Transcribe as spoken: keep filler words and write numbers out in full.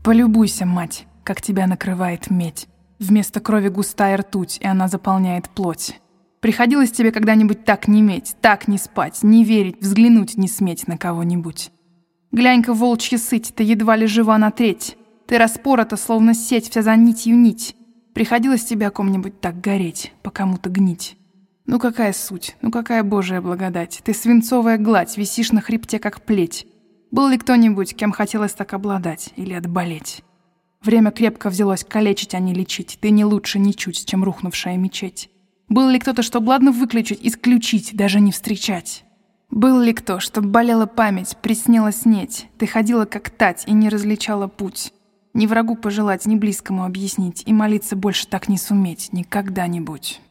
Полюбуйся, мать, как тебя накрывает медь. Вместо крови густая ртуть, и она заполняет плоть. Приходилось тебе когда-нибудь так не меть, так не спать, не верить, взглянуть не сметь на кого-нибудь? Глянь-ка, волчья сыть, ты едва ли жива на треть. Ты распорота, словно сеть, вся за нитью нить. Приходилось тебе о ком-нибудь так гореть, по кому-то гнить. Ну какая суть, ну какая божья благодать. Ты свинцовая гладь, висишь на хребте, как плеть. Был ли кто-нибудь, кем хотелось так обладать или отболеть? Время крепко взялось калечить, а не лечить. Ты не лучше ничуть, чем рухнувшая мечеть. Был ли кто-то, чтоб ладно выключить, исключить, даже не встречать? Был ли кто, чтоб болела память, приснила снеть? Ты ходила как тать и не различала путь. Ни врагу пожелать, ни близкому объяснить, и молиться больше так не суметь никогда-нибудь.